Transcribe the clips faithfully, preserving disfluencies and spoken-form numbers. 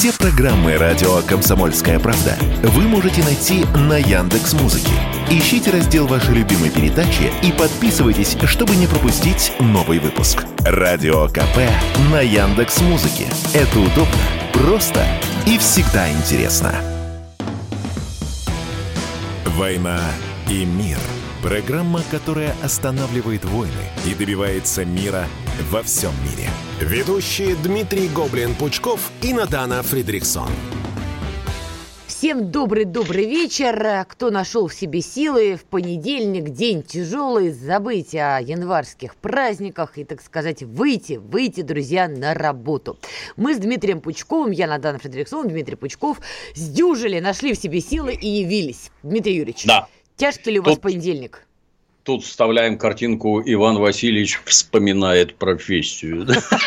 Все программы радио «Комсомольская правда» вы можете найти на Яндекс.Музыке. Ищите раздел вашей любимой передачи и подписывайтесь, чтобы не пропустить новый выпуск. Радио КП на Яндекс.Музыке. Это удобно, просто и всегда интересно. «Война и мир». Программа, которая останавливает войны и добивается мира во всем мире. Ведущие Дмитрий Гоблин-Пучков и Надана Фридрихсон. Всем добрый-добрый вечер. Кто нашел в себе силы в понедельник, день тяжелый, забыть о январских праздниках и, так сказать, выйти, выйти, друзья, на работу. Мы с Дмитрием Пучковым, я Надана Фридрихсон, Дмитрий Пучков, сдюжили, нашли в себе силы и явились. Дмитрий Юрьевич. Да. Тяжкий ли у вас тут, понедельник? Тут вставляем картинку «Иван Васильевич вспоминает профессию».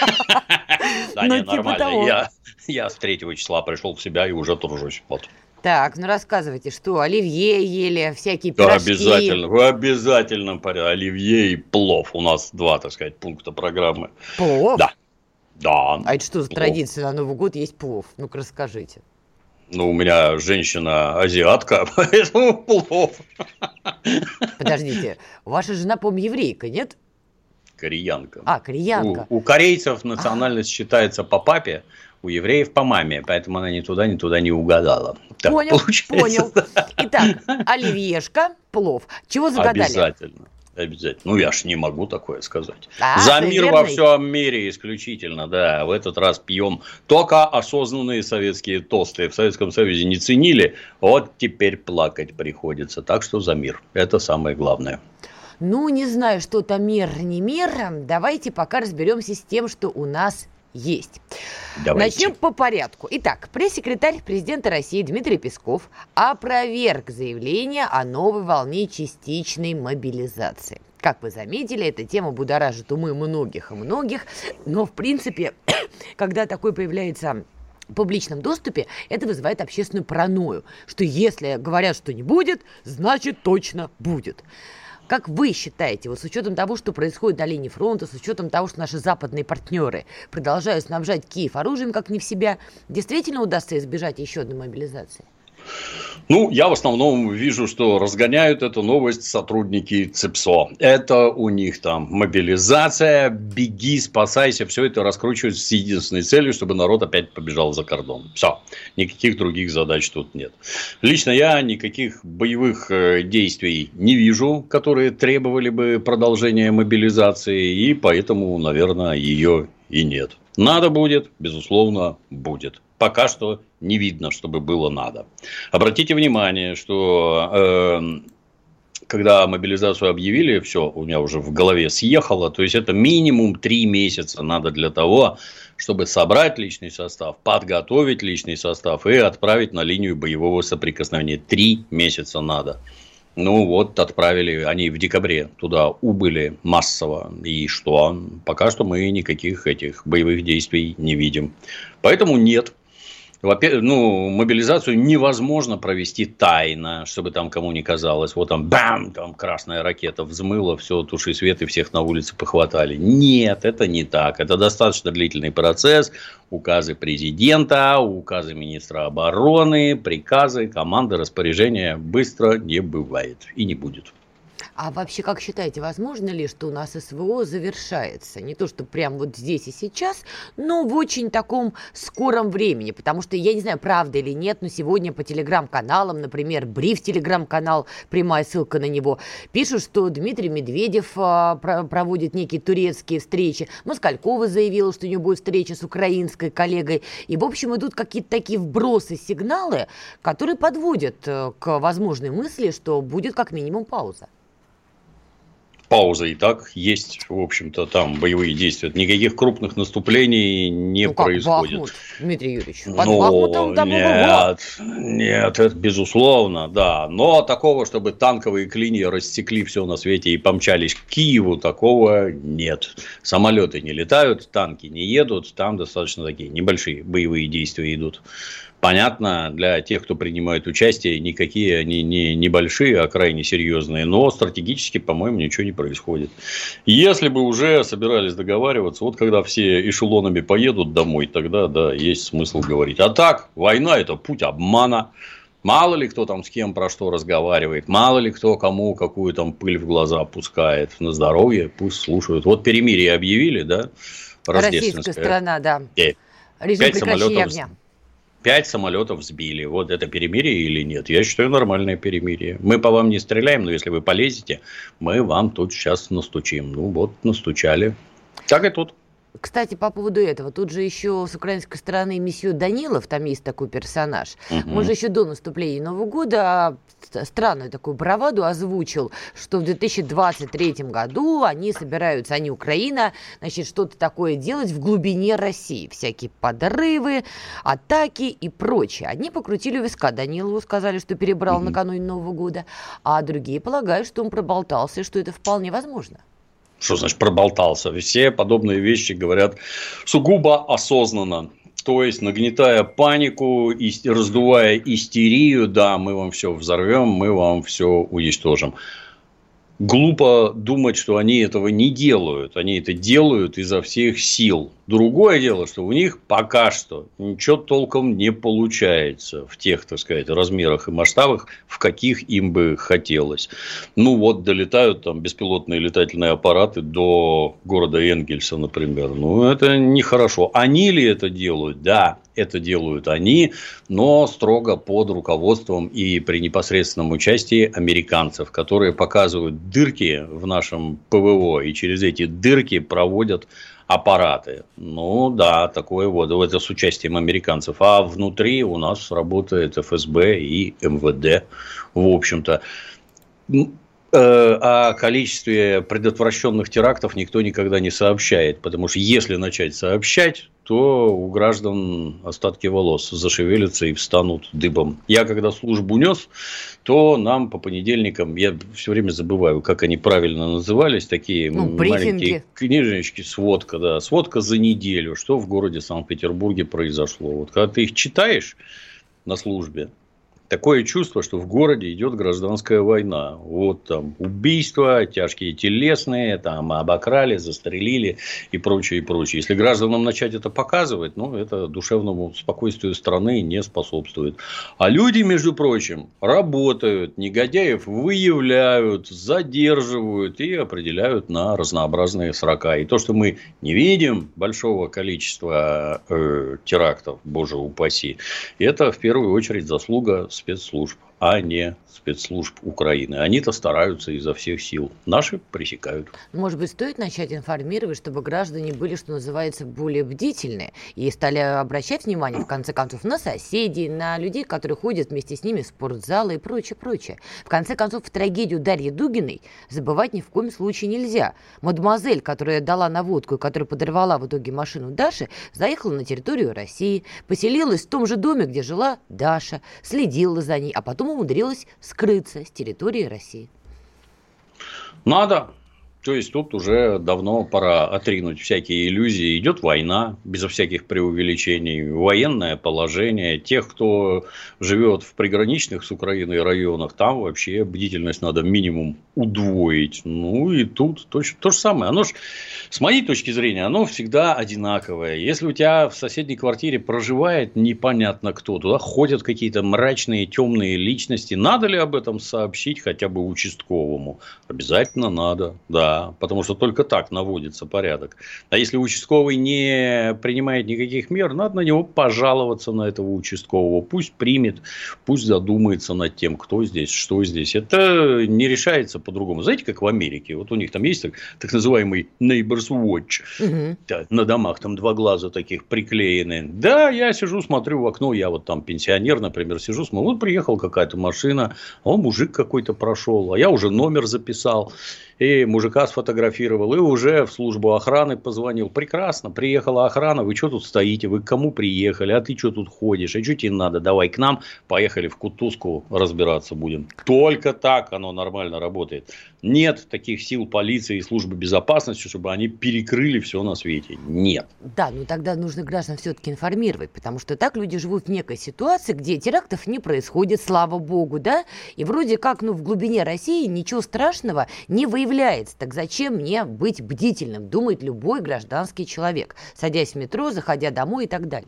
Да, не, нормально. Я с третьего числа пришел в себя и уже тружусь. Так, ну рассказывайте, что оливье ели, всякие пирожки? Да, обязательно, в обязательном порядке. Оливье и плов. У нас два, так сказать, пункта программы. Плов? Да. Да. А это что за традиция на Новый год есть плов? Ну-ка расскажите. Ну, у меня женщина азиатка, поэтому плов. Подождите, ваша жена, по-моему, еврейка, нет? Кореянка. А, кореянка. У, у корейцев национальность а. считается по папе, у евреев по маме, поэтому она ни туда, ни туда не угадала. Так понял, получается. понял. Итак, оливьешка, плов. Чего загадали? Обязательно. Обязательно. Ну, я ж не могу такое сказать. А, За мир верный? во всем мире исключительно, да. В этот раз пьем только осознанные советские тосты. В Советском Союзе не ценили, вот теперь плакать приходится. Так что за мир. Это самое главное. Ну, не знаю, что там мир, не мир. Давайте пока разберемся с тем, что у нас есть. Давайте. Начнем по порядку. Итак, пресс-секретарь президента России Дмитрий Песков опроверг заявление о новой волне частичной мобилизации. Как вы заметили, эта тема будоражит умы многих и многих, но в принципе, когда такое появляется в публичном доступе, это вызывает общественную паранойю, что если говорят, что не будет, значит точно будет. Как вы считаете, вот с учетом того, что происходит на линии фронта, с учетом того, что наши западные партнеры продолжают снабжать Киев оружием как не в себя, действительно удастся избежать еще одной мобилизации? Ну, я в основном вижу, что разгоняют эту новость сотрудники ЦИПСО. Это у них там мобилизация, беги, спасайся. Все это раскручивают с единственной целью, чтобы народ опять побежал за кордон. Все. Никаких других задач тут нет. Лично я никаких боевых действий не вижу, которые требовали бы продолжения мобилизации. И поэтому, наверное, ее и нет. Надо будет, безусловно, будет. Пока что не видно, чтобы было надо. Обратите внимание, что э, когда мобилизацию объявили, все у меня уже в голове съехало. То есть это минимум три месяца надо для того, чтобы собрать личный состав, подготовить личный состав и отправить на линию боевого соприкосновения. Три месяца надо. Ну вот, отправили, они в декабре туда убыли массово. И что? Пока что мы никаких этих боевых действий не видим. Поэтому нет. Во-первых, ну, мобилизацию невозможно провести тайно, чтобы там кому не казалось. Вот там, бам, там красная ракета взмыла, все, туши свет, и всех на улице похватали. Нет, это не так. Это достаточно длительный процесс. Указы президента, указы министра обороны, приказы, команды, распоряжения быстро не бывает и не будет. А вообще, как считаете, возможно ли, что у нас СВО завершается? Не то, что прямо вот здесь и сейчас, но в очень таком скором времени. Потому что, я не знаю, правда или нет, но сегодня по телеграм-каналам, например, Бриф телеграм-канал, прямая ссылка на него, пишут, что Дмитрий Медведев а, про- проводит некие турецкие встречи. Москалькова заявила, что у нее будет встреча с украинской коллегой. И, в общем, идут какие-то такие вбросы, сигналы, которые подводят к возможной мысли, что будет как минимум пауза. Пауза и так есть, в общем-то, там боевые действия. Никаких крупных наступлений не ну, как происходит. Бахмут, Дмитрий Юрьевич. Под ну, Бахмутом там нет, нет, это безусловно, да. Но такого, чтобы танковые клинья рассекли все на свете и помчались к Киеву, такого нет. Самолеты не летают, танки не едут, там достаточно такие небольшие боевые действия идут. Понятно, для тех, кто принимает участие, никакие они не небольшие, а крайне серьезные. Но стратегически, по-моему, ничего не происходит. Если бы уже собирались договариваться, вот когда все эшелонами поедут домой, тогда, да, есть смысл говорить. А так, война – это путь обмана. Мало ли кто там с кем про что разговаривает. Мало ли кто кому какую там пыль в глаза пускает. На здоровье пусть слушают. Вот перемирие объявили, да? Российская страна, да. И режим прекращения огня. Пять самолетов сбили. Вот это перемирие или нет? Я считаю, нормальное перемирие. Мы по вам не стреляем, но если вы полезете, мы вам тут сейчас настучим. Ну вот, настучали. Так и тут. Кстати, по поводу этого, тут же еще с украинской стороны месье Данилов, там есть такой персонаж, угу. Он же еще до наступления Нового года странную такую браваду озвучил, что в две тысячи двадцать третьем году они собираются, они Украина, значит, что-то такое делать в глубине России, всякие подрывы, атаки и прочее. Одни покрутили виска Данилову, сказали, что перебрал угу. накануне Нового года, а другие полагают, что он проболтался, и что это вполне возможно. Что значит проболтался? Все подобные вещи говорят сугубо осознанно. То есть, нагнетая панику, раздувая истерию, да, мы вам все взорвем, мы вам все уничтожим. Глупо думать, что они этого не делают. Они это делают изо всех сил. Другое дело, что у них пока что ничего толком не получается в тех, так сказать, размерах и масштабах, в каких им бы хотелось. Ну, вот долетают там беспилотные летательные аппараты до города Энгельса, например. Ну, это нехорошо. Они ли это делают? Да, это делают они, но строго под руководством и при непосредственном участии американцев, которые показывают дырки в нашем ПВО и через эти дырки проводят аппараты. Ну, да, такое вот. Это с участием американцев. А внутри у нас работает эф эс бэ и эм вэ дэ. В общем-то. О количестве предотвращенных терактов никто никогда не сообщает. Потому что если начать сообщать, то у граждан остатки волос зашевелятся и встанут дыбом. Я когда службу нес, то нам по понедельникам, я все время забываю, как они правильно назывались, такие ну, маленькие книжечки, сводка, да, сводка за неделю, что в городе Санкт-Петербурге произошло. Вот когда ты их читаешь на службе, такое чувство, что в городе идет гражданская война. Вот там убийства, тяжкие телесные, там обокрали, застрелили и прочее, и прочее. Если гражданам начать это показывать, ну, это душевному спокойствию страны не способствует. А люди, между прочим, работают, негодяев выявляют, задерживают и определяют на разнообразные срока. И то, что мы не видим большого количества э, терактов, боже упаси, это в первую очередь заслуга спецслужб, а не спецслужб Украины. Они-то стараются изо всех сил. Наши пресекают. Может быть, стоит начать информировать, чтобы граждане были, что называется, более бдительны и стали обращать внимание, в конце концов, на соседей, на людей, которые ходят вместе с ними в спортзалы и прочее, прочее. В конце концов, трагедию Дарьи Дугиной забывать ни в коем случае нельзя. Мадемуазель, которая дала наводку и которая подорвала в итоге машину Даши, заехала на территорию России, поселилась в том же доме, где жила Даша, следила за ней, а потом умудрилась скрыться с территории России. Надо. То есть, тут уже давно пора отринуть всякие иллюзии. Идет война, безо всяких преувеличений, военное положение. Тех, кто живет в приграничных с Украиной районах, там вообще бдительность надо минимум удвоить. Ну, и тут точно то же самое. Оно ж, с моей точки зрения, оно всегда одинаковое. Если у тебя в соседней квартире проживает непонятно кто, туда ходят какие-то мрачные, темные личности, надо ли об этом сообщить хотя бы участковому? Обязательно надо, да. Потому что только так наводится порядок. А если участковый не принимает никаких мер, надо на него пожаловаться, на этого участкового. Пусть примет, пусть задумается над тем, кто здесь, что здесь. Это не решается по-другому. Знаете, как в Америке? Вот у них там есть так, так называемый Neighbor's Watch. Угу. Да, на домах там два глаза таких приклеены. Да, я сижу, смотрю в окно. Я вот там пенсионер, например, сижу, смотрю. Вот приехала какая-то машина, а он мужик какой-то прошел. А я уже номер записал. И мужика сфотографировал, и уже в службу охраны позвонил. Прекрасно, приехала охрана, вы что тут стоите, вы к кому приехали, а ты что тут ходишь, а что тебе надо, давай к нам, поехали в кутузку разбираться будем. Только так оно нормально работает. Нет таких сил полиции и службы безопасности, чтобы они перекрыли все на свете. Нет. Да, но тогда нужно граждан все-таки информировать, потому что так люди живут в некой ситуации, где терактов не происходит, слава богу, да, и вроде как, ну, в глубине России ничего страшного не выявляется. Так зачем мне быть бдительным, думает любой гражданский человек, садясь в метро, заходя домой и так далее.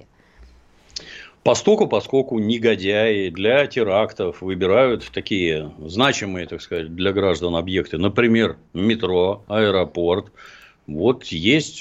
Постоку, поскольку негодяи для терактов выбирают такие значимые, так сказать, для граждан объекты, например, метро, аэропорт. Вот есть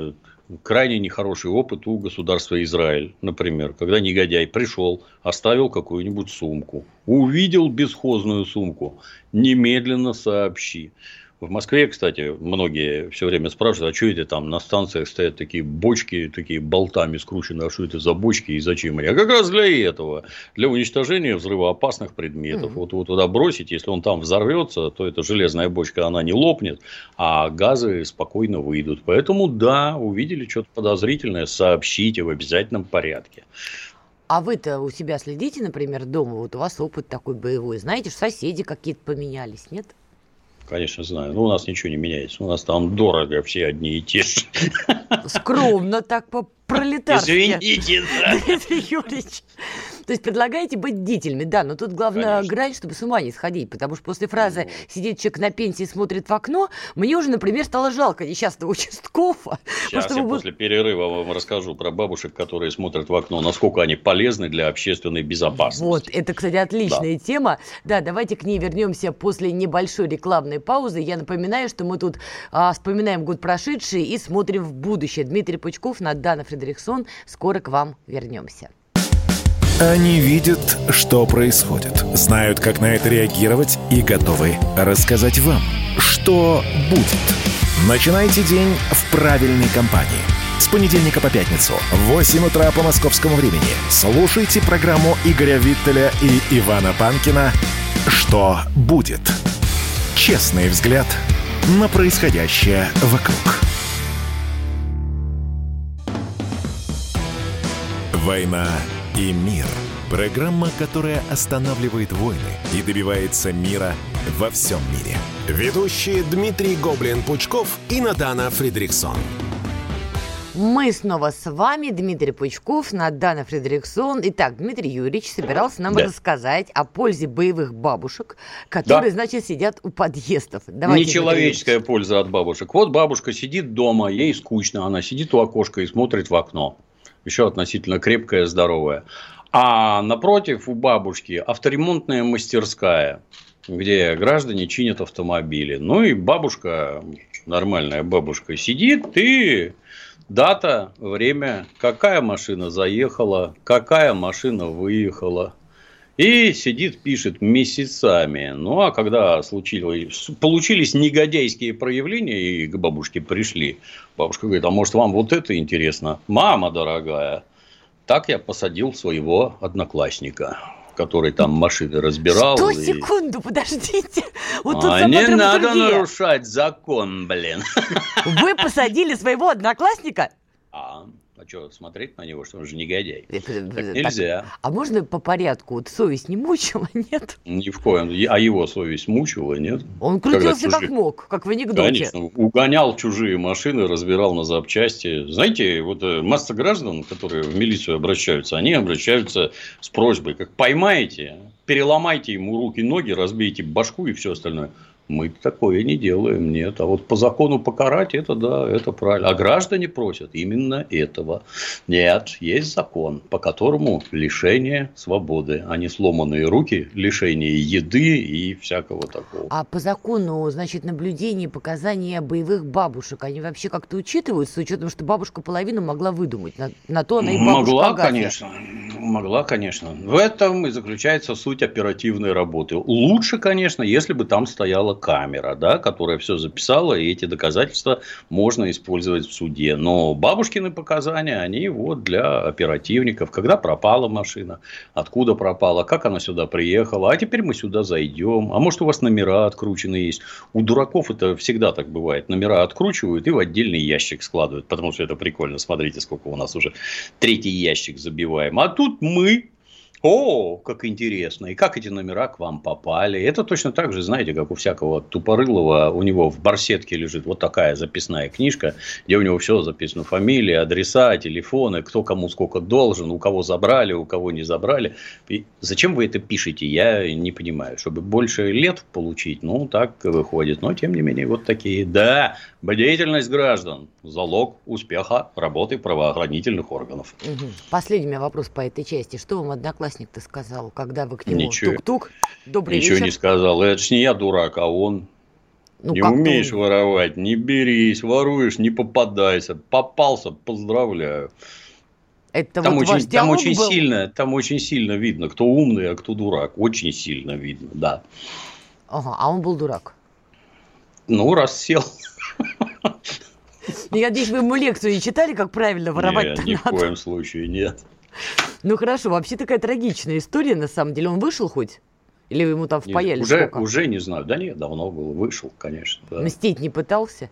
крайне нехороший опыт у государства Израиль, например, когда негодяй пришел, оставил какую-нибудь сумку, увидел бесхозную сумку, немедленно сообщи. В Москве, кстати, многие все время спрашивают, а что это там на станциях стоят такие бочки, такие болтами скручены, а что это за бочки и зачем они? А как раз для этого, для уничтожения взрывоопасных предметов. Mm-hmm. Вот его туда бросить, если он там взорвется, то эта железная бочка, она не лопнет, а газы спокойно выйдут. Поэтому, да, увидели что-то подозрительное, сообщите в обязательном порядке. А вы-то у себя следите, например, дома, вот у вас опыт такой боевой, знаете, что соседи какие-то поменялись, нет? Конечно, знаю. Но у нас ничего не меняется. У нас там дорого все одни и те же. Скромно так по-пролетарски. Извините, да. Дмитрий Юрьевич. То есть предлагаете быть бдительными, да, но тут главное Конечно. Грань, чтобы с ума не сходить, потому что после фразы ну. «сидит человек на пенсии и смотрит в окно», мне уже, например, стало жалко несчастного участкового. Сейчас я вы... после перерыва вам расскажу про бабушек, которые смотрят в окно, насколько они полезны для общественной безопасности. Вот, это, кстати, отличная да. тема. Да, давайте к ней вернемся после небольшой рекламной паузы. Я напоминаю, что мы тут а, вспоминаем год прошедший и смотрим в будущее. Дмитрий Пучков, Надана Фридрихсон. Скоро к вам вернемся. Они видят, что происходит, знают, как на это реагировать и готовы рассказать вам, что будет. Начинайте день в правильной компании. С понедельника по пятницу в восемь утра по московскому времени слушайте программу Игоря Виттеля и Ивана Панкина «Что будет?». Честный взгляд на происходящее вокруг. «Война и мир». Программа, которая останавливает войны и добивается мира во всем мире. Ведущие Дмитрий Гоблин-Пучков и Надана Фридрихсон. Мы снова с вами, Дмитрий Пучков, Надана Фридрихсон. Итак, Дмитрий Юрьевич собирался нам да. рассказать о пользе боевых бабушек, которые, да. значит, сидят у подъездов. Давайте, нечеловеческая польза от бабушек. Вот бабушка сидит дома, ей скучно, она сидит у окошка и смотрит в окно. Еще относительно крепкая, здоровая. А напротив у бабушки авторемонтная мастерская, где граждане чинят автомобили. Ну и бабушка, нормальная бабушка, сидит и дата, время, какая машина заехала, какая машина выехала. И сидит, пишет месяцами. Ну, а когда случилось, получились негодяйские проявления, и к бабушке пришли, бабушка говорит, а может, вам вот это интересно? Мама дорогая, так я посадил своего одноклассника, который там машины разбирал. Сто и... секунду, подождите. Вот а не надо нарушать закон, блин. Вы посадили своего одноклассника? А... А что, смотреть на него, что он же негодяй? Так нельзя. Так, а можно по порядку? Вот совесть не мучила, нет? Ни в коем. А его совесть мучила, нет? Он крутился чужие... как мог, как в анекдоте. Конечно. Угонял чужие машины, разбирал на запчасти. Знаете, вот масса граждан, которые в милицию обращаются, они обращаются с просьбой, как поймаете, переломайте ему руки, ноги, разбейте башку и все остальное. Мы такое не делаем, нет. А вот по закону покарать, это да, это правильно. А граждане просят именно этого. Нет, есть закон, по которому лишение свободы, а не сломанные руки, лишение еды и всякого такого. А по закону, значит, наблюдение, показания боевых бабушек, они вообще как-то учитываются, с учетом, что бабушка половину могла выдумать? На, на то она и бабушка Могла, Агафья. Конечно. Могла, конечно. В этом и заключается суть оперативной работы. Лучше, конечно, если бы там стояла камера, да, которая все записала, и эти доказательства можно использовать в суде. Но бабушкины показания, они вот для оперативников. Когда пропала машина, откуда пропала, как она сюда приехала, а теперь мы сюда зайдем. А может, у вас номера откручены есть. У дураков это всегда так бывает. Номера откручивают и в отдельный ящик складывают, потому что это прикольно. Смотрите, сколько у нас уже третий ящик забиваем. А тут мы... О, как интересно. И как эти номера к вам попали? Это точно так же, знаете, как у всякого тупорылого. У него в барсетке лежит вот такая записная книжка, где у него все записано. Фамилия, адреса, телефоны, кто кому сколько должен, у кого забрали, у кого не забрали. И зачем вы это пишете, я не понимаю. Чтобы больше лет получить, ну, так выходит. Но, тем не менее, вот такие. Да, бдительность граждан – залог успеха работы правоохранительных органов. Угу. Последний у меня вопрос по этой части. Что вам одноклассник-то сказал, когда вы к нему Ничего. тук-тук, добрый Ничего вечер? не сказал. Это ж не я дурак, а он. Ну, не как умеешь он? воровать, не берись, воруешь, не попадайся. Попался, поздравляю. Это Там вот очень, ваш там диалог очень был? сильно, там очень сильно видно, кто умный, а кто дурак. Очень сильно видно, да. Ага, а он был дурак. Ну, раз сел. Я надеюсь, вы ему лекцию не читали, как правильно воровать-то Нет, ни в надо. коем случае нет. Ну хорошо, вообще такая трагичная история, на самом деле. Он вышел хоть? Или ему там Нет, впаяли уже, сколько? уже не знаю. Да нет, давно был. Вышел, конечно. Да. Мстить не пытался?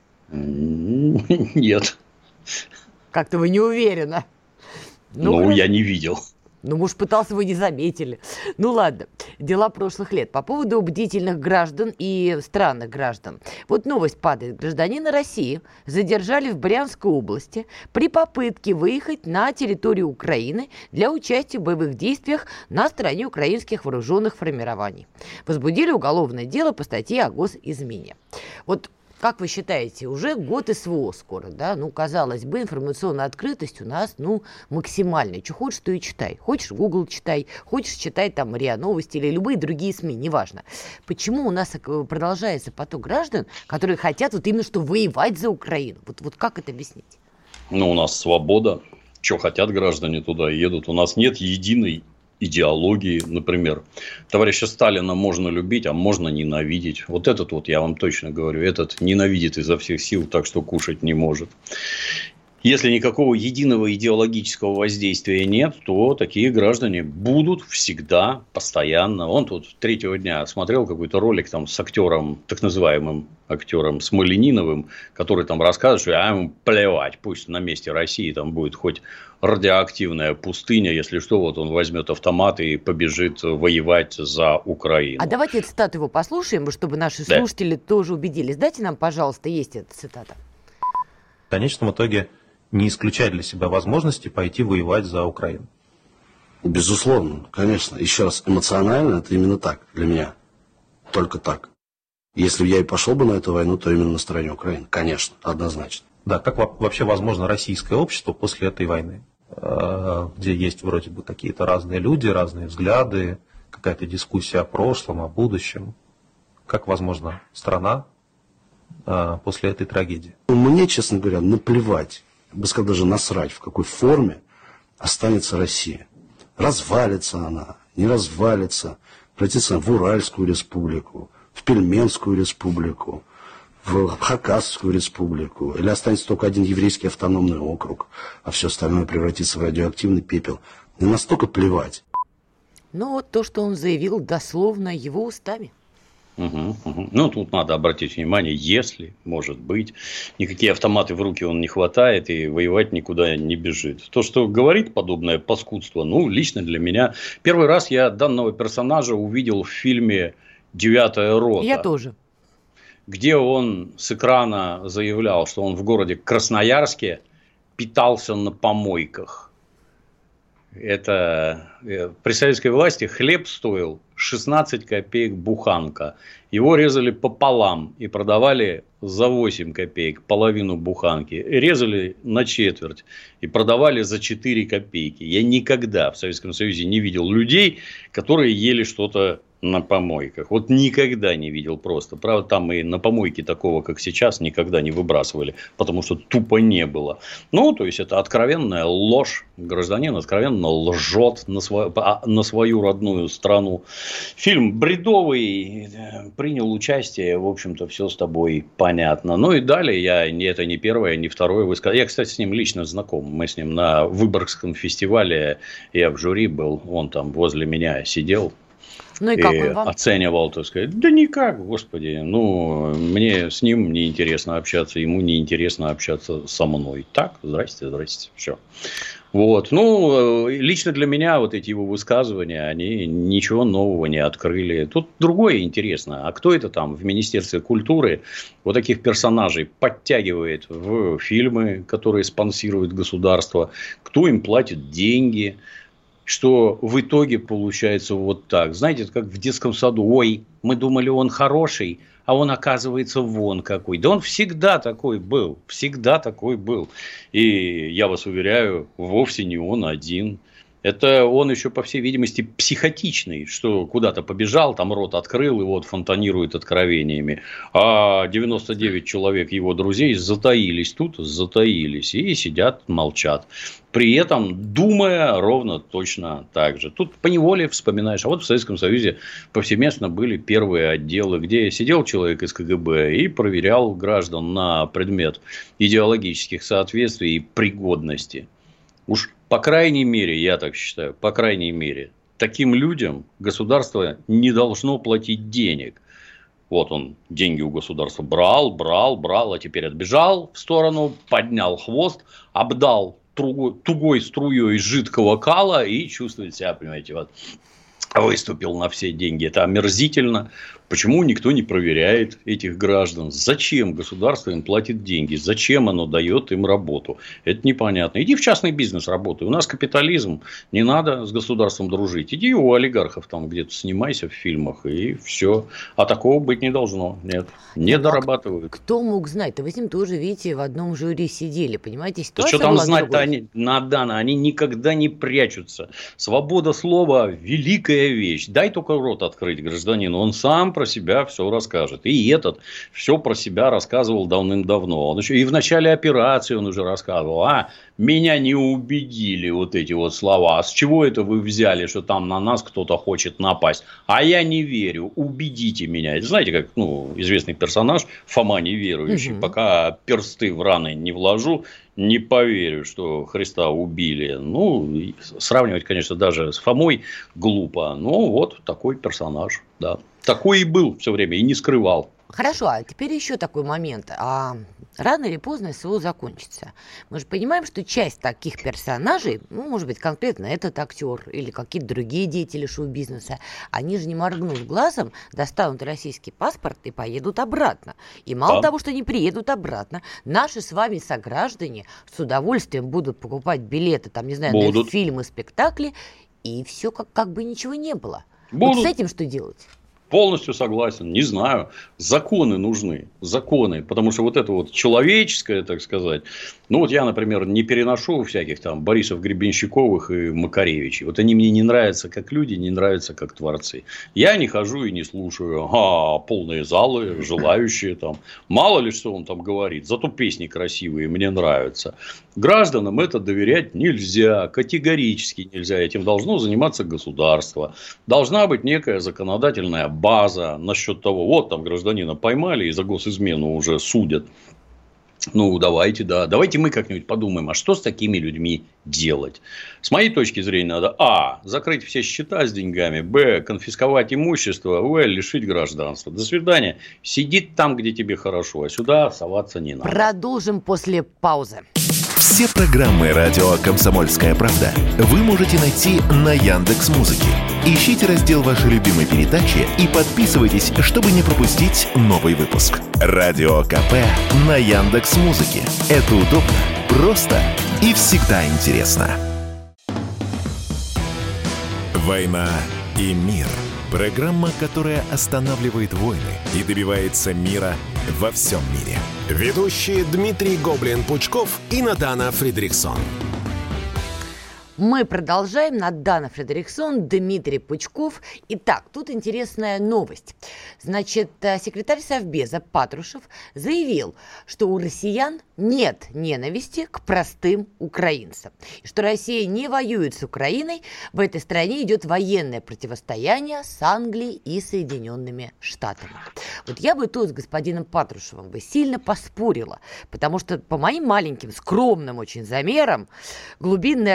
Нет. Как-то вы не уверены. Ну, хорошо. я не видел. Ну, может, пытался, вы не заметили. Ну, ладно. Дела прошлых лет. По поводу бдительных граждан и странных граждан. Вот новость падает. Гражданина России задержали в Брянской области при попытке выехать на территорию Украины для участия в боевых действиях на стороне украинских вооруженных формирований. Возбудили уголовное дело по статье о госизмене. Вот как вы считаете, уже год СВО скоро, да? Ну, казалось бы, информационная открытость у нас, ну, максимальная. Что хочешь, то и читай. Хочешь, Google читай, хочешь, читай там РИА Новости или любые другие СМИ, неважно. Почему у нас продолжается поток граждан, которые хотят вот именно что воевать за Украину? Вот, вот как это объяснить? Ну, у нас свобода. Что хотят граждане, туда едут. У нас нет единой идеологии, например. Товарища Сталина можно любить, а можно ненавидеть. Вот этот вот, я вам точно говорю, этот ненавидит изо всех сил, так что кушать не может. Если никакого единого идеологического воздействия нет, то такие граждане будут всегда, постоянно. Он тут третьего дня смотрел какой-то ролик там с актером, так называемым актером Смолениновым, который там рассказывает, что а ему плевать, пусть на месте России там будет хоть радиоактивная пустыня, если что, вот он возьмет автомат и побежит воевать за Украину. А давайте цитату его послушаем, чтобы наши Да. слушатели тоже убедились. Дайте нам, пожалуйста, есть эта цитата. В конечном итоге не исключать для себя возможности пойти воевать за Украину. Безусловно, конечно. Еще раз, эмоционально это именно так для меня. Только так. Если бы я и пошел бы на эту войну, то именно на стороне Украины. Конечно, однозначно. Да, как во- вообще возможно российское общество после этой войны, э, где есть вроде бы какие-то разные люди, разные взгляды, какая-то дискуссия о прошлом, о будущем. Как возможно страна э, после этой трагедии? Мне, честно говоря, наплевать, я бы сказал, даже насрать, в какой форме останется Россия. Развалится она, не развалится, превратится в Уральскую республику, в Пельменскую республику, в Хакасскую республику, или останется только один еврейский автономный округ, а все остальное превратится в радиоактивный пепел. Мне настолько плевать. Ну, вот то, что он заявил дословно его устами. Угу, угу. Ну, тут надо обратить внимание, если, может быть, никакие автоматы в руки он не хватает и воевать никуда не бежит. То, что говорит подобное паскудство, ну, лично для меня. Первый раз я данного персонажа увидел в фильме «Девятая рота». Я тоже. Где он с экрана заявлял, что он в городе Красноярске питался на помойках. Это при советской власти хлеб стоил шестнадцать копеек буханка. Его резали пополам и продавали за восемь копеек, половину буханки. Резали на четверть и продавали за четыре копейки. Я никогда в Советском Союзе не видел людей, которые ели что-то на помойках. Вот никогда не видел просто. Правда, там и на помойке такого, как сейчас, никогда не выбрасывали, потому что тупо не было. Ну, то есть, это откровенная ложь. Гражданин откровенно лжет на свою, на свою родную страну. Фильм бредовый, принял участие, в общем-то, все с тобой понятно. Ну, и далее, я, это не первое, не второе высказывание. Я, кстати, с ним лично знаком. Мы с ним на Выборгском фестивале, я в жюри был, он там возле меня сидел. Ну и И как он вам? оценивал, так сказать. Да никак, господи. Ну, мне с ним неинтересно общаться, ему неинтересно общаться со мной. Так, здрасте, здрасте, все. Вот. Ну, лично для меня вот эти его высказывания, они ничего нового не открыли. Тут другое интересно. А кто это там в Министерстве культуры вот таких персонажей подтягивает в фильмы, которые спонсирует государство? Кто им платит деньги? Что в итоге получается вот так. Знаете, это как в детском саду. Ой, мы думали, он хороший, а он, оказывается, вон какой. Да он всегда такой был. Всегда такой был. И я вас уверяю, вовсе не он один. Это он еще, по всей видимости, психотичный, что куда-то побежал, там рот открыл и вот фонтанирует откровениями. А девяносто девять человек его друзей затаились тут, затаились и сидят, молчат. При этом думая ровно точно так же. Тут поневоле вспоминаешь. А вот в Советском Союзе повсеместно были первые отделы, где сидел человек из ка гэ бэ и проверял граждан на предмет идеологических соответствий и пригодности. Уж по крайней мере, я так считаю, по крайней мере, таким людям государство не должно платить денег. Вот он деньги у государства брал, брал, брал, а теперь отбежал в сторону, поднял хвост, обдал тугой, тугой струей жидкого кала и чувствует себя, понимаете, вот выступил на все деньги. Это омерзительно. Почему никто не проверяет этих граждан? Зачем государство им платит деньги? Зачем оно дает им работу? Это непонятно. Иди в частный бизнес работай. У нас капитализм. Не надо с государством дружить. Иди у олигархов там где-то снимайся в фильмах. И все. А такого быть не должно. Нет. Не ну, дорабатывают. А кто мог знать? Да вы с ним тоже, видите, в одном жюри сидели. Понимаете, ситуация да что там знать-то они, надо, они никогда не прячутся. Свобода слова – великая вещь. Дай только рот открыть гражданину. Он сам про себя все расскажет. И этот все про себя рассказывал давным-давно. Он еще и в начале операции он уже рассказывал. А, меня не убедили вот эти вот слова. А с чего это вы взяли, что там на нас кто-то хочет напасть? А я не верю. Убедите меня. Это знаете, как ну, известный персонаж Фома неверующий. Угу. Пока персты в раны не вложу, не поверю, что Христа убили. Ну, сравнивать, конечно, даже с Фомой глупо. Но вот такой персонаж, да. Такой и был все время, и не скрывал. Хорошо, а теперь еще такой момент. А рано или поздно СВО закончится. Мы же понимаем, что часть таких персонажей, ну, может быть, конкретно этот актер или какие-то другие деятели шоу-бизнеса, они же, не моргнув глазом, достанут российский паспорт и поедут обратно. И мало да. того, что они приедут обратно, наши с вами сограждане с удовольствием будут покупать билеты, там, не знаю, будут. на фильмы, спектакли, и все как, как бы ничего не было. Будут. Вот с этим что делать? Полностью согласен. Не знаю. Законы нужны. Законы. Потому что вот это вот человеческое, так сказать. Ну, вот я, например, не переношу всяких там Борисов Гребенщиковых и Макаревичей. Вот они мне не нравятся как люди, не нравятся как творцы. Я не хожу и не слушаю. А, полные залы, желающие там. Мало ли, что он там говорит. Зато песни красивые, мне нравятся. Гражданам это доверять нельзя. Категорически нельзя. Этим должно заниматься государство. Должна быть некая законодательная база насчет того, вот там гражданина поймали и за госизмену уже судят. Ну, давайте, да. Давайте мы как-нибудь подумаем, а что с такими людьми делать? С моей точки зрения, надо а. закрыть все счета с деньгами, б. конфисковать имущество, в. лишить гражданства. До свидания. Сидит там, где тебе хорошо, а сюда соваться не надо. Продолжим после паузы. Все программы «Радио Комсомольская правда» вы можете найти на Яндекс.Музыке. Ищите раздел вашей любимой передачи и подписывайтесь, чтобы не пропустить новый выпуск. Радио ка пэ на Яндекс.Музыке. Это удобно, просто и всегда интересно. «Война и мир». Программа, которая останавливает войны и добивается мира во всем мире. Ведущие Дмитрий Гоблин-Пучков и Надана Фридрихсон. Мы продолжаем. Надана Фридрихсон, Дмитрий Пучков. Итак, тут интересная новость. Значит, секретарь Совбеза Патрушев заявил, что у россиян нет ненависти к простым украинцам. И что Россия не воюет с Украиной. В этой стране идет военное противостояние с Англией и Соединенными Штатами. Вот я бы тут с господином Патрушевым бы сильно поспорила. Потому что по моим маленьким, скромным очень замерам, глубинная Россия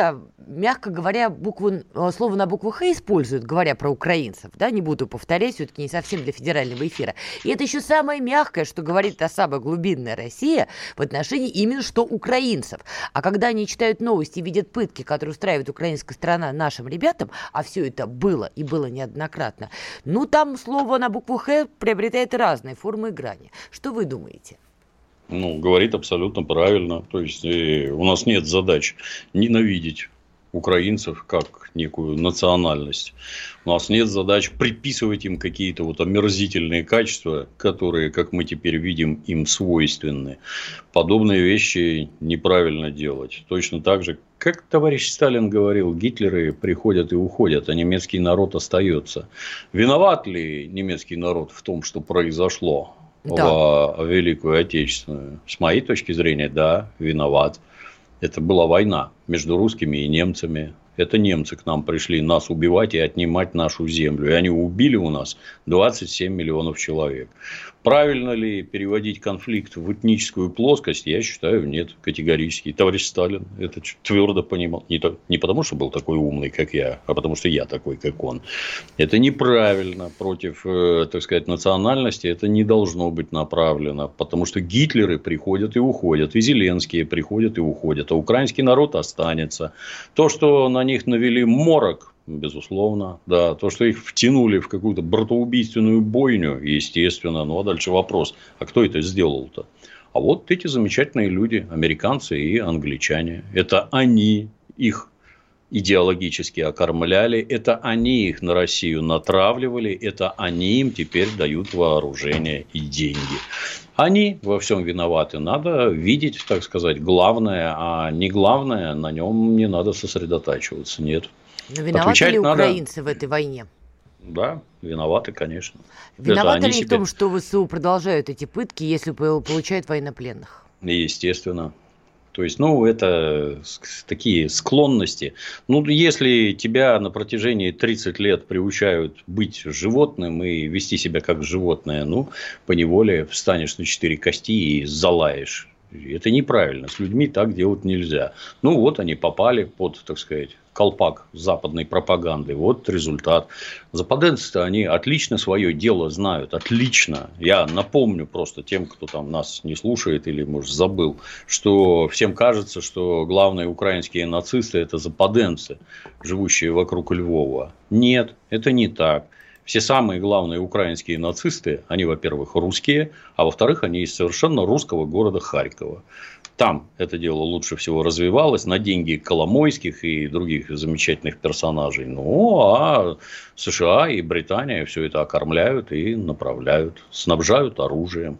Россия, мягко говоря, букву, слово на букву «Х» использует, говоря про украинцев. Да, не буду повторять, все-таки не совсем для федерального эфира. И это еще самое мягкое, что говорит та самая глубинная Россия в отношении именно что украинцев. А когда они читают новости и видят пытки, которые устраивает украинская сторона нашим ребятам, а все это было и было неоднократно, ну, там слово на букву «Х» приобретает разные формы и грани. Что вы думаете? Ну, говорит абсолютно правильно. То есть, э, у нас нет задач ненавидеть украинцев как некую национальность. У нас нет задач приписывать им какие-то вот омерзительные качества, которые, как мы теперь видим, им свойственны. Подобные вещи неправильно делать. Точно так же, как товарищ Сталин говорил, гитлеры приходят и уходят, а немецкий народ остается. Виноват ли немецкий народ в том, что произошло? Да. В Великую Отечественную? С моей точки зрения, да, виноват. Это была война между русскими и немцами. Это немцы к нам пришли нас убивать и отнимать нашу землю. И они убили у нас двадцать семь миллионов человек. Правильно ли переводить конфликт в этническую плоскость? Я считаю, нет, категорически. Товарищ Сталин это твердо понимал. Не, то, не потому, что был такой умный, как я, а потому, что я такой, как он. Это неправильно. Против, э, так сказать, национальности это не должно быть направлено. Потому что гитлеры приходят и уходят. И Зеленские приходят и уходят. А украинский народ останется. То, что на них навели морок, безусловно, да. То, что их втянули в какую-то братоубийственную бойню, естественно. Ну, а дальше вопрос, а кто это сделал-то? А вот эти замечательные люди, американцы и англичане. Это они их идеологически окормляли, это они их на Россию натравливали, это они им теперь дают вооружение и деньги. Они во всем виноваты. Надо видеть, так сказать, главное, а не главное, на нем не надо сосредотачиваться. Нет. Но виноваты Отвечать ли украинцы надо... в этой войне? Да, виноваты, конечно. Виноваты ли себе... в том, что ВСУ продолжают эти пытки, если получают военнопленных? Естественно. То есть, ну, это такие склонности. Ну, если тебя на протяжении тридцати лет приучают быть животным и вести себя как животное, ну, поневоле встанешь на четыре кости и залаешь. Это неправильно. С людьми так делать нельзя. Ну, вот они попали под, так сказать, колпак западной пропаганды. Вот результат. Западенцы-то они отлично свое дело знают. Отлично. Я напомню просто тем, кто там нас не слушает или, может, забыл, что всем кажется, что главные украинские нацисты – это западенцы, живущие вокруг Львова. Нет, это не так. Все самые главные украинские нацисты, они, во-первых, русские, а во-вторых, они из совершенно русского города Харькова. Там это дело лучше всего развивалось на деньги Коломойских и других замечательных персонажей. Ну, а США и Британия все это окормляют и направляют, снабжают оружием.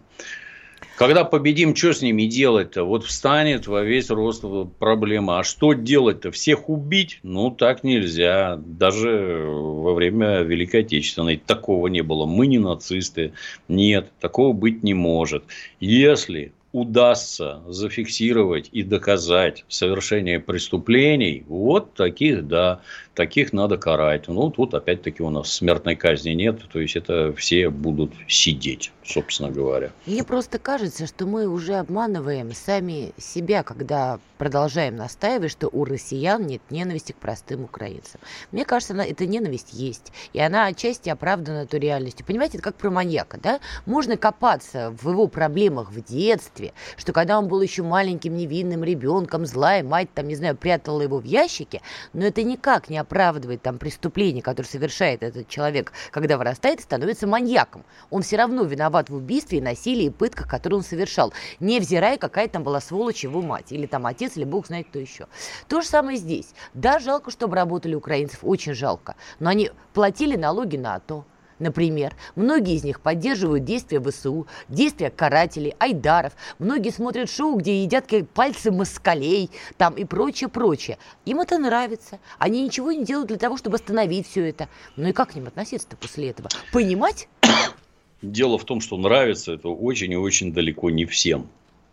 Когда победим, что с ними делать-то? Вот встанет во весь рост проблема. А что делать-то? Всех убить? Ну, так нельзя. Даже во время Великой Отечественной такого не было. Мы не нацисты. Нет, такого быть не может. Если удастся зафиксировать и доказать совершение преступлений, вот таких, да, таких надо карать. Ну, тут опять-таки у нас смертной казни нет, то есть это все будут сидеть, собственно говоря. Мне просто кажется, что мы уже обманываем сами себя, когда продолжаем настаивать, что у россиян нет ненависти к простым украинцам. Мне кажется, эта ненависть есть, и она отчасти оправдана той реальностью. Понимаете, это как про маньяка, да? Можно копаться в его проблемах в детстве, что когда он был еще маленьким невинным ребенком, злая мать, там, не знаю, прятала его в ящике, но это никак не оправдывает там преступление, которое совершает этот человек, когда вырастает и становится маньяком. Он все равно виноват в убийстве, насилии и пытках, которые он совершал, невзирая, какая там была сволочь его мать, или там отец, или бог знает кто еще. То же самое здесь. Да, жалко, чтобы работали украинцев, очень жалко, но они платили налоги на АТО. Например, многие из них поддерживают действия ВСУ, действия карателей, айдаров. Многие смотрят шоу, где едят пальцы москалей там, и прочее, прочее. Им это нравится. Они ничего не делают для того, чтобы остановить все это. Ну и как к ним относиться-то после этого? Понимать? Дело в том, что нравится это очень и очень далеко не всем.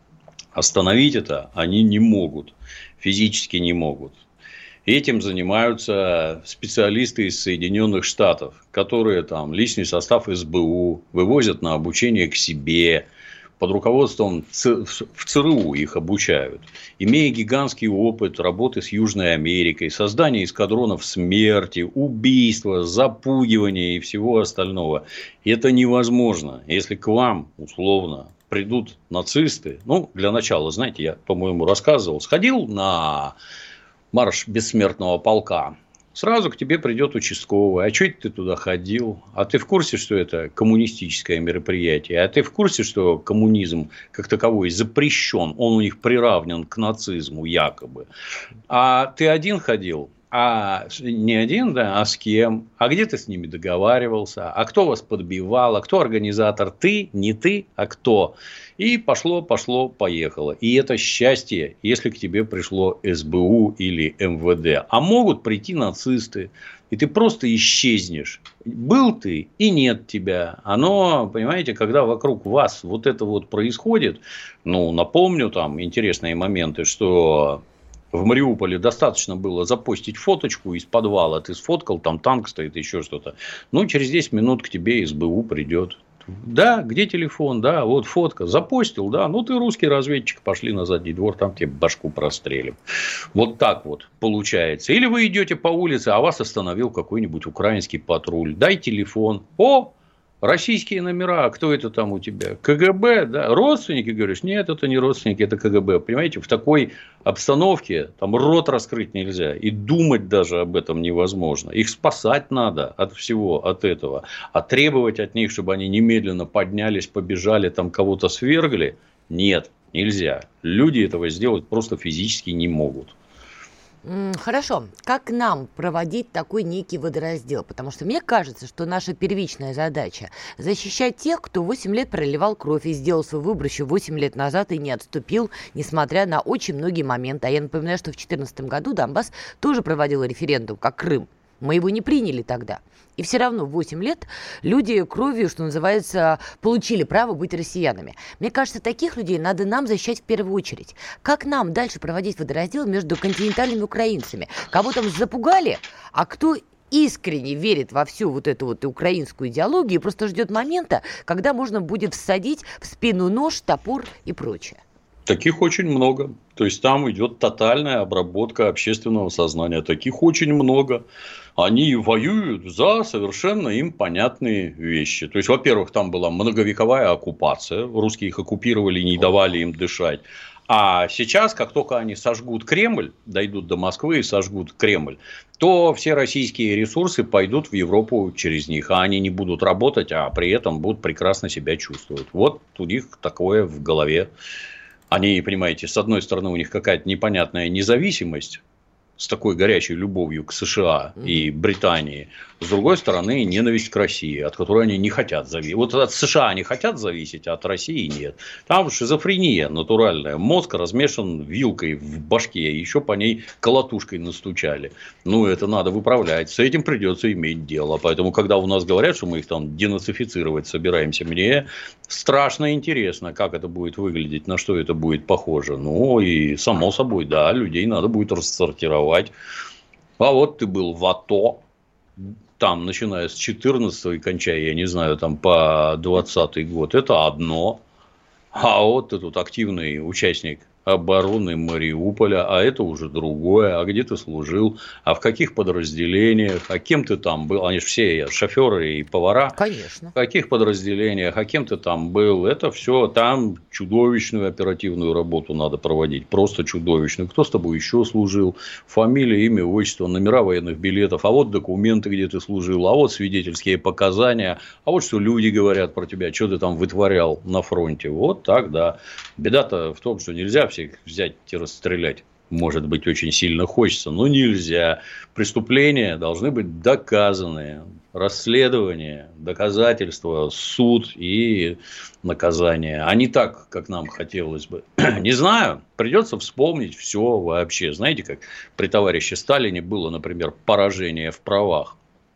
Остановить это они не могут. Физически не могут. Этим занимаются специалисты из Соединенных Штатов, которые там личный состав эс бэ у вывозят на обучение к себе, под руководством ЦРУ, в ЦРУ их обучают, имея гигантский опыт работы с Южной Америкой, создания эскадронов смерти, убийства, запугивания и всего остального. Это невозможно, если к вам, условно, придут нацисты. Ну, для начала, знаете, я, по-моему, рассказывал, сходил на марш бессмертного полка. Сразу к тебе придет участковый. А что это ты туда ходил? А ты в курсе, что это коммунистическое мероприятие? А ты в курсе, что коммунизм как таковой запрещен? Он у них приравнен к нацизму якобы. А ты один ходил? А не один, да, а с кем? А где ты с ними договаривался? А кто вас подбивал? А кто организатор? Ты, не ты, а кто? И пошло, пошло, поехало. И это счастье, если к тебе пришло эс бэ у или эм вэ дэ. А могут прийти нацисты, и ты просто исчезнешь. Был ты, и нет тебя. Оно, понимаете, когда вокруг вас вот это вот происходит, ну, напомню там интересные моменты, что... В Мариуполе достаточно было запостить фоточку из подвала. Ты сфоткал, там танк стоит, еще что-то. Ну, через десять минут к тебе эс бэ у придет. Да, где телефон? Да, вот фотка. Запостил, да. Ну, ты русский разведчик, пошли на задний двор, там тебе башку прострелим. Вот так вот получается. Или вы идете по улице, а вас остановил какой-нибудь украинский патруль. Дай телефон. О! Российские номера, а кто это там у тебя? ка гэ бэ, да? Родственники, говоришь? Нет, это не родственники, это ка гэ бэ. Понимаете, в такой обстановке там рот раскрыть нельзя. И думать даже об этом невозможно. Их спасать надо от всего, от этого. А требовать от них, чтобы они немедленно поднялись, побежали, там кого-то свергли, нет, нельзя. Люди этого сделать просто физически не могут. Хорошо. Как нам проводить такой некий водораздел? Потому что мне кажется, что наша первичная задача – защищать тех, кто восемь лет проливал кровь и сделал свой выбор еще восемь лет назад и не отступил, несмотря на очень многие моменты. А я напоминаю, что в две тысячи четырнадцатом году Донбасс тоже проводил референдум, как Крым. Мы его не приняли тогда. И все равно в восемь лет люди кровью, что называется, получили право быть россиянами. Мне кажется, таких людей надо нам защищать в первую очередь. Как нам дальше проводить водораздел между континентальными украинцами? Кого там запугали, а кто искренне верит во всю вот эту вот украинскую идеологию и просто ждет момента, когда можно будет всадить в спину нож, топор и прочее. Таких очень много. То есть, там идет тотальная обработка общественного сознания. Таких очень много. Они воюют за совершенно им понятные вещи. То есть, во-первых, там была многовековая оккупация. Русские их оккупировали и не давали им дышать. А сейчас, как только они сожгут Кремль, дойдут до Москвы и сожгут Кремль, то все российские ресурсы пойдут в Европу через них. А они не будут работать, а при этом будут прекрасно себя чувствовать. Вот у них такое в голове. Они, понимаете, с одной стороны, у них какая-то непонятная независимость с такой горячей любовью к США и Британии. С другой стороны, ненависть к России, от которой они не хотят зависеть. Вот от США они хотят зависеть, а от России нет. Там шизофрения натуральная. Мозг размешан вилкой в башке, еще по ней колотушкой настучали. Ну, это надо выправлять. С этим придется иметь дело. Поэтому, когда у нас говорят, что мы их там денацифицировать собираемся, мне страшно интересно, как это будет выглядеть, на что это будет похоже. Ну, и само собой, да, людей надо будет рассортировать. А вот ты был в АТО. Там, начиная с четырнадцатого и кончая, я не знаю, там по двадцатый год, это одно. А вот ты тут активный участник обороны Мариуполя, а это уже другое. А где ты служил? А в каких подразделениях? А кем ты там был? Они же все шоферы и повара. Конечно. В каких подразделениях? А кем ты там был? Это все там чудовищную оперативную работу надо проводить. Просто чудовищную. Кто с тобой еще служил? Фамилия, имя, отчество, номера военных билетов. А вот документы, где ты служил. А вот свидетельские показания. А вот что люди говорят про тебя. Что ты там вытворял на фронте. Вот так, да. Беда-то в том, что нельзя всех взять и расстрелять. Может быть, очень сильно хочется, но нельзя. Преступления должны быть доказаны. Расследование, доказательства, суд и наказание. А не так, как нам хотелось бы. Не знаю. Придется вспомнить все вообще. Знаете, как при товарище Сталине было, например, поражение в правах.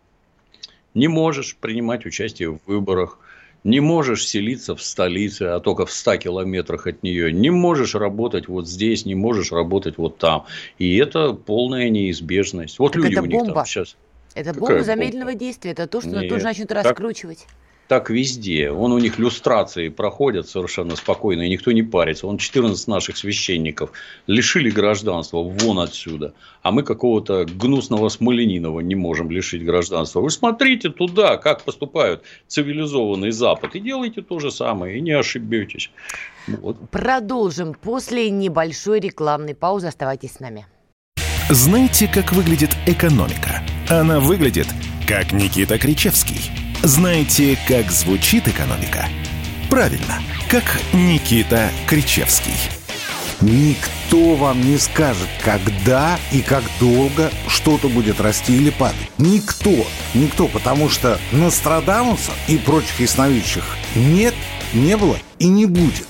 Не можешь принимать участие в выборах. Не можешь селиться в столице, а только в ста километрах от нее. Не можешь работать вот здесь, не можешь работать вот там. И это полная неизбежность. Вот так люди у них бомба. Там сейчас. Это Какая бомба замедленного бомба? действия. Это то, что Нет, тут же начнут так... раскручивать. Так везде. Он у них люстрации проходят совершенно спокойно, и никто не парится. Он четырнадцать наших священников лишили гражданства, вон отсюда. А мы какого-то гнусного Смоленинова не можем лишить гражданства. Вы смотрите туда, как поступают цивилизованный Запад, и делайте то же самое, и не ошибетесь. Вот. Продолжим после небольшой рекламной паузы. Оставайтесь с нами. Знаете, как выглядит экономика? Она выглядит, как Никита Кричевский. Знаете, как звучит экономика? Правильно, как Никита Кричевский. Никто вам не скажет, когда и как долго что-то будет расти или падать. Никто. Никто, потому что Нострадамуса и прочих ясновидящих нет, не было и не будет.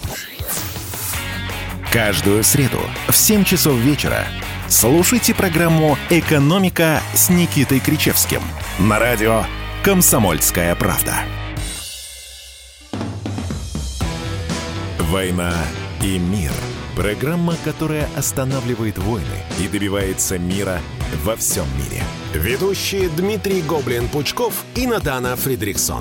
Каждую среду в семь часов вечера слушайте программу «Экономика» с Никитой Кричевским на радио «Комсомольская правда». «Война и мир». Программа, которая останавливает войны и добивается мира во всем мире. Ведущие Дмитрий Гоблин-Пучков и Надана Фридрихсон.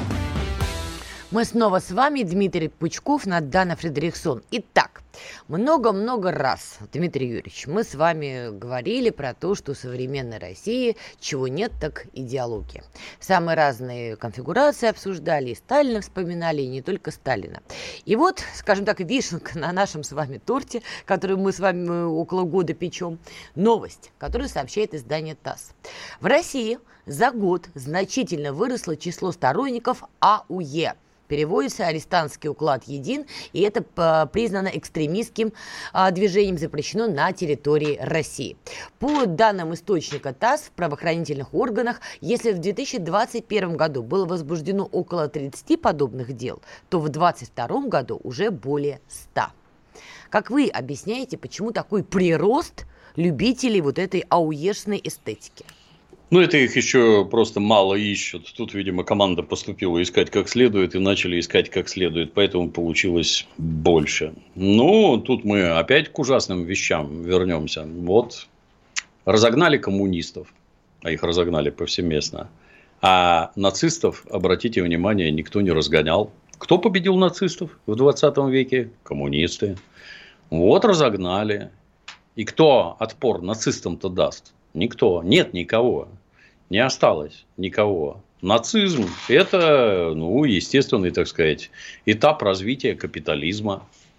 Мы снова с вами, Дмитрий Пучков, Надана Фридрихсон. Итак, много-много раз, Дмитрий Юрьевич, мы с вами говорили про то, что в современной России чего нет, так идеология. Самые разные конфигурации обсуждали, и Сталина вспоминали, и не только Сталина. И вот, скажем так, вишенка на нашем с вами торте, которую мы с вами около года печем, новость, которую сообщает издание ТАСС. В России за год значительно выросло число сторонников АУЕ. Переводится арестантский уклад един, и это признано экстремистским а, движением, запрещено на территории России. По данным источника ТАСС, в правоохранительных органах, если в две тысячи двадцать первом году было возбуждено около тридцати подобных дел, то в две тысячи двадцать втором году уже более ста. Как вы объясняете, почему такой прирост любителей вот этой ауешной эстетики? Ну, это их еще просто мало ищут. Тут, видимо, команда поступила искать как следует и начали искать как следует. Поэтому получилось больше. Ну, тут мы опять к ужасным вещам вернемся. Вот разогнали коммунистов, а их разогнали повсеместно. А нацистов, обратите внимание, никто не разгонял. Кто победил нацистов в двадцатом веке? Коммунисты. Вот разогнали. И кто отпор нацистам-то даст? Никто. Нет никого. Не осталось никого. Нацизм – это, ну, естественный, так сказать, этап развития капитализма.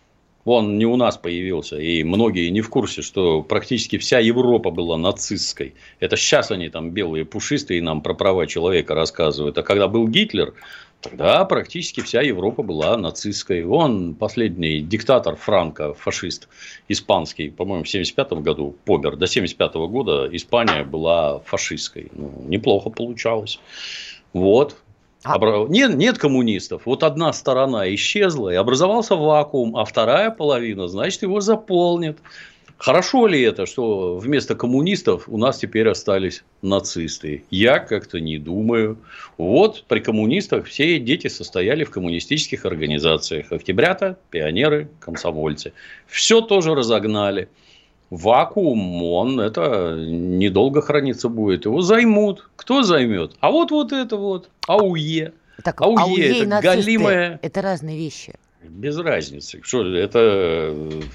Он не у нас появился. И многие не в курсе, что практически вся Европа была нацистской. Это сейчас они там белые пушистые нам про права человека рассказывают. А когда был Гитлер, тогда практически вся Европа была нацистской. Он последний диктатор Франко, фашист испанский, по-моему, в семьдесят пятом году помер. До семьдесят пятого года Испания была фашистской. Ну, неплохо получалось. Вот. А... Нет, нет коммунистов. Вот одна сторона исчезла, и образовался вакуум, а вторая половина, значит, его заполнит. Хорошо ли это, что вместо коммунистов у нас теперь остались нацисты? Я как-то не думаю. Вот при коммунистах все дети состояли в коммунистических организациях. Октябрята, пионеры, комсомольцы. Все тоже разогнали. Вакуум, он это недолго храниться будет. Его займут. Кто займет? А вот вот это вот. АУЕ. Так, АУЕ, АУЕ это и нацисты, галимое... это разные вещи. Без разницы. Что это...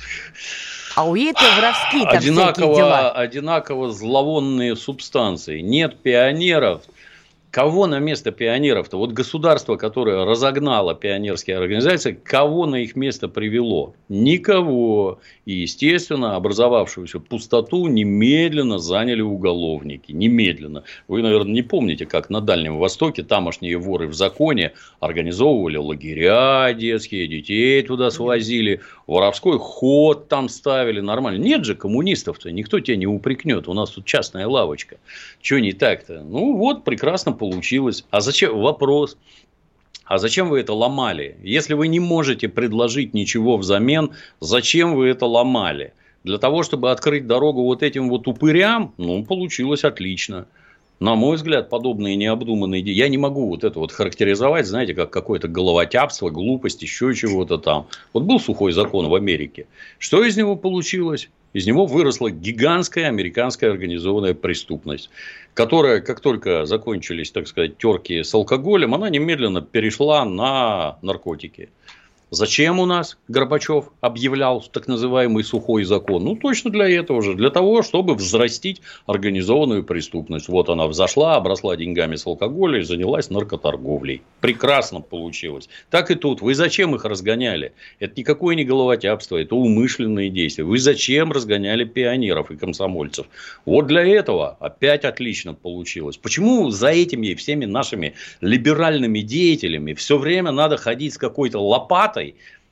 АУЕ это воровские там одинаково, всякие дела. Одинаково зловонные субстанции. Нет пионеров. Кого на место пионеров-то? Вот государство, которое разогнало пионерские организации, кого на их место привело? Никого. И, естественно, образовавшуюся пустоту немедленно заняли уголовники. Немедленно. Вы, наверное, не помните, как на Дальнем Востоке тамошние воры в законе организовывали лагеря детские, детей туда свозили, воровской ход там ставили. Нормально. Нет же коммунистов-то. Никто тебя не упрекнет. У нас тут частная лавочка. Чего не так-то? Ну, вот прекрасно получилось. А зачем? Вопрос. А зачем вы это ломали? Если вы не можете предложить ничего взамен, зачем вы это ломали? Для того, чтобы открыть дорогу вот этим вот упырям, ну, получилось отлично. На мой взгляд, подобные необдуманные идеи. Я не могу вот это вот характеризовать, знаете, как какое-то головотяпство, глупость, еще чего-то там. Вот был сухой закон в Америке. Что из него получилось? Из него выросла гигантская американская организованная преступность, которая, как только закончились, так сказать, терки с алкоголем, она немедленно перешла на наркотики. Зачем у нас Горбачев объявлял так называемый сухой закон? Ну, точно для этого же. Для того, чтобы взрастить организованную преступность. Вот она взошла, обросла деньгами с алкоголя и занялась наркоторговлей. Прекрасно получилось. Так и тут. Вы зачем их разгоняли? Это никакое не головотяпство, это умышленные действия. Вы зачем разгоняли пионеров и комсомольцев? Вот для этого опять отлично получилось. Почему за этими всеми нашими либеральными деятелями все время надо ходить с какой-то лопатой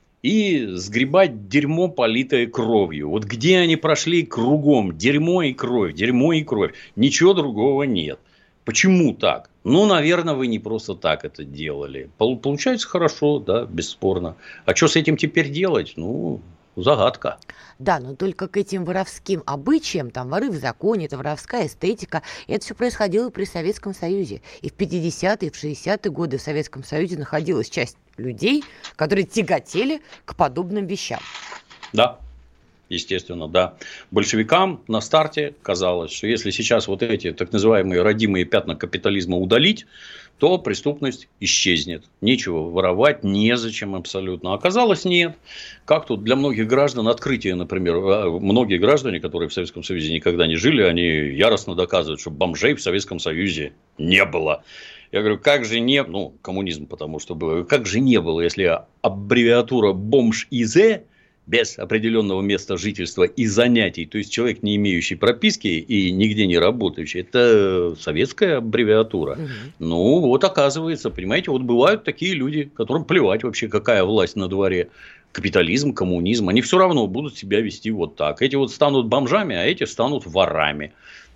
и сгребать дерьмо, политое кровью? Вот где они прошли, кругом дерьмо и кровь, дерьмо и кровь. Ничего другого нет. Почему так? Ну, наверное, вы не просто так это делали. Получается хорошо, да, бесспорно. А что с этим теперь делать? Ну, загадка. Да, но только к этим воровским обычаям, там воры в законе, это воровская эстетика, это все происходило при Советском Союзе. И в пятидесятые, и в шестидесятые годы в Советском Союзе находилась часть людей, которые тяготели к подобным вещам. Да, естественно, да. Большевикам на старте казалось, что если сейчас вот эти так называемые родимые пятна капитализма удалить, то преступность исчезнет. Нечего воровать, незачем абсолютно. Оказалось, нет. Как тут для многих граждан открытие, например, многие граждане, которые в Советском Союзе никогда не жили, они яростно доказывают, что бомжей в Советском Союзе не было. Я говорю, как же не... Ну, коммунизм, потому что было. Как же не было, если аббревиатура бомж-изе без определенного места жительства и занятий, то есть человек, не имеющий прописки и нигде не работающий, это советская аббревиатура. Угу. Ну, вот оказывается, понимаете, вот бывают такие люди, которым плевать вообще, какая власть на дворе. Капитализм, коммунизм, они все равно будут себя вести вот так. Эти вот станут бомжами, а эти станут ворами.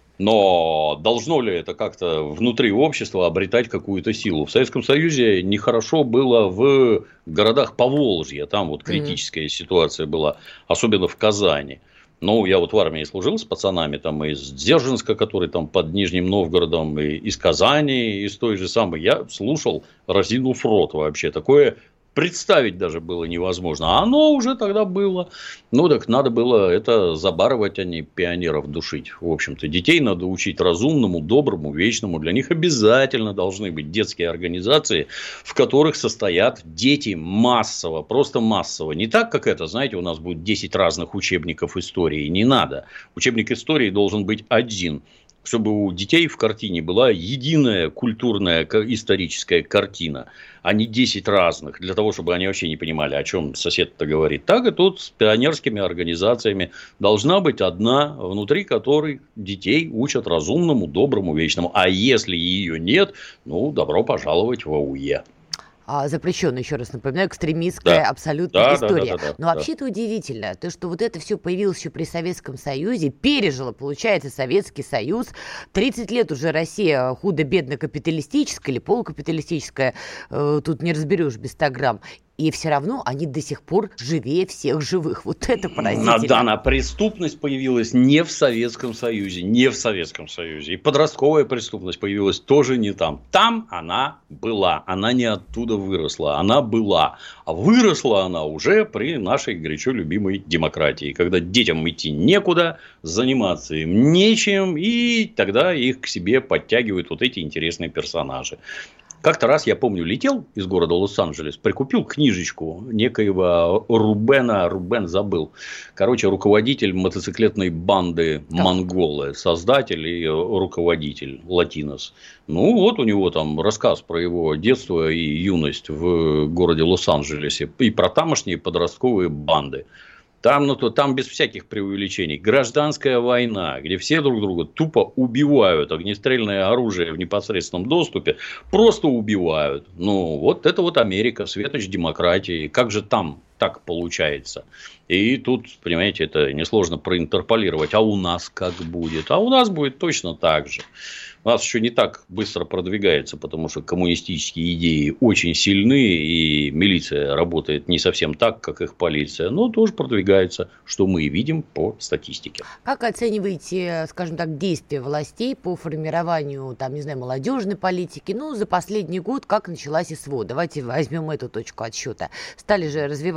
Но должно ли это как-то внутри общества обретать какую-то силу? В Советском Союзе нехорошо было в городах Поволжья. Там вот критическая mm-hmm. ситуация была, особенно в Казани. Ну, я вот в армии служил с пацанами там из Дзержинска, который там под Нижним Новгородом, и из Казани, из той же самой. Я слушал, разинув рот вообще. Такое представить даже было невозможно. А оно уже тогда было. Ну, так надо было это забарывать, а не пионеров душить. В общем-то, детей надо учить разумному, доброму, вечному. Для них обязательно должны быть детские организации, в которых состоят дети массово, просто массово. Не так, как это, знаете, у нас будет десять разных учебников истории. Не надо. Учебник истории должен быть один. Чтобы у детей в картине была единая культурная историческая картина, а не десять разных, для того, чтобы они вообще не понимали, о чем сосед-то говорит. Так и тут с пионерскими организациями должна быть одна, внутри которой детей учат разумному, доброму, вечному. А если ее нет, ну, добро пожаловать в АУЕ. Запрещенная, еще раз напоминаю, экстремистская да. абсолютная да, история. Да, да, да, Но вообще это да. удивительно, то, что вот это все появилось еще при Советском Союзе, пережило, получается, Советский Союз. тридцать лет уже Россия худо-бедно капиталистическая или полукапиталистическая, э, тут не разберешь без ста грамм. И все равно они до сих пор живее всех живых. Вот это поразительно. Да, да, преступность появилась не в Советском Союзе. Не в Советском Союзе. И подростковая преступность появилась тоже не там. Там она была. Она не оттуда выросла. Она была. А выросла она уже при нашей горячо любимой демократии. Когда детям идти некуда, заниматься им нечем. И тогда их к себе подтягивают вот эти интересные персонажи. Как-то раз, я помню, летел из города Лос-Анджелес, прикупил книжечку некоего Рубена, Рубен забыл. Короче, руководитель мотоциклетной банды да. монголы, создатель и руководитель Латинос. Ну, вот у него там рассказ про его детство и юность в городе Лос-Анджелесе и про тамошние подростковые банды. Там, ну, то, там без всяких преувеличений. Гражданская война, где все друг друга тупо убивают. Огнестрельное оружие в непосредственном доступе просто убивают. Ну, вот это вот Америка, светоч демократии. Как же там так получается? И тут, понимаете, это несложно проинтерполировать. А у нас как будет? А у нас будет точно так же. У нас еще не так быстро продвигается, потому что коммунистические идеи очень сильны, и милиция работает не совсем так, как их полиция, но тоже продвигается, что мы и видим по статистике. Как оцениваете, скажем так, действия властей по формированию, там, не знаю, молодежной политики? Ну, за последний год как началась СВО? Давайте возьмем эту точку отсчета. Стали же развивать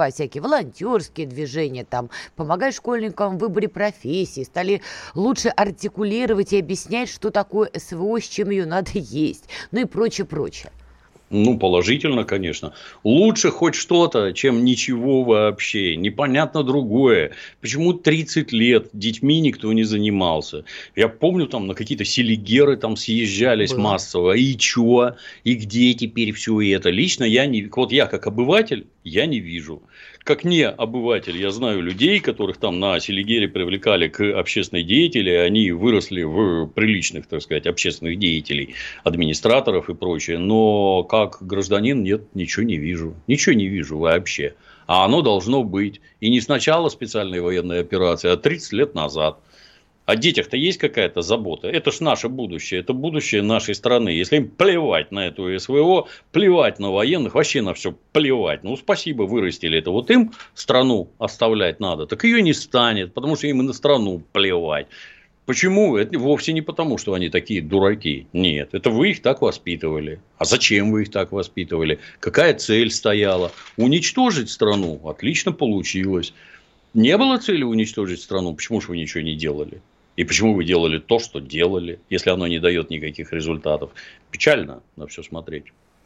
развивать всякие волонтерские движения, там, помогать школьникам в выборе профессии, стали лучше артикулировать и объяснять, что такое СВО, с чем ее надо есть, ну и прочее, прочее. Ну, положительно, конечно. Лучше хоть что-то, чем ничего вообще. Непонятно другое. Почему тридцать лет детьми никто не занимался? Я помню, там на какие-то селигеры там съезжались Было. массово. И чё? И где теперь все это? Лично я не... Вот я как обыватель, я не вижу. Как не обыватель, я знаю людей, которых там на селигере привлекали к общественной деятели, они выросли в приличных, так сказать, общественных деятелей, администраторов и прочее. Но как гражданин, нет, ничего не вижу. Ничего не вижу вообще. А оно должно быть. И не с начала специальной военной операции, а тридцать лет назад. О детях-то есть какая-то забота? Это ж наше будущее. Это будущее нашей страны. Если им плевать на эту СВО, плевать на военных, вообще на все плевать. Ну, спасибо, вырастили это. Вот им страну оставлять надо. Так ее не станет, потому что им и на страну плевать. Почему? Это вовсе не потому, что они такие дураки. Нет, это вы их так воспитывали. А зачем вы их так воспитывали? Какая цель стояла? Уничтожить страну? Отлично получилось. Не было цели уничтожить страну? Почему же вы ничего не делали? И почему вы делали то, что делали, если оно не дает никаких результатов? Печально на все смотреть.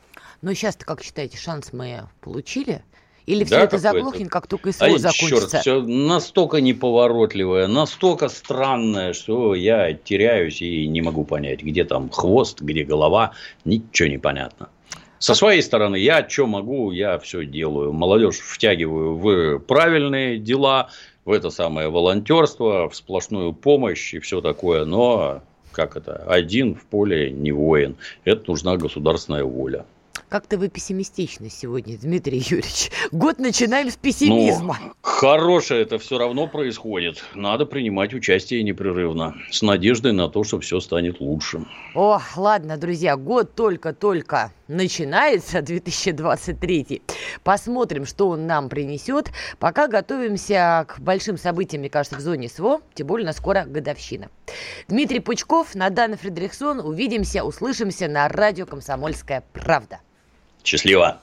Но сейчас-то, как считаете, шанс мы получили? Или да, все это заглохнет, как только СВО а закончится? Черт, все настолько неповоротливое, настолько странное, что я теряюсь и не могу понять, где там хвост, где голова. Ничего не понятно. Со своей стороны, я что могу, я все делаю. Молодежь втягиваю в правильные дела, в это самое волонтерство, в сплошную помощь и все такое. Но, как это, один в поле не воин. Это нужна государственная воля. Как-то вы пессимистичны сегодня, Дмитрий Юрьевич. Год начинаем с пессимизма. Ну, хорошее это все равно происходит. Надо принимать участие непрерывно. С надеждой на то, что все станет лучше. О, ладно, друзья, год только-только начинается, две тысячи двадцать третий. Посмотрим, что он нам принесет. Пока готовимся к большим событиям, мне кажется, в зоне СВО. Тем более, у нас скоро годовщина. Дмитрий Пучков, Надана Фридрихсон. Увидимся, услышимся на радио «Комсомольская правда». Счастливо.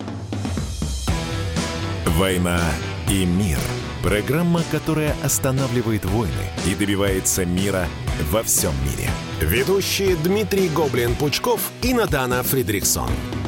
«Война и мир». Программа, которая останавливает войны и добивается мира во всем мире. Ведущие Дмитрий Гоблин-Пучков и Надана Фридрихсон.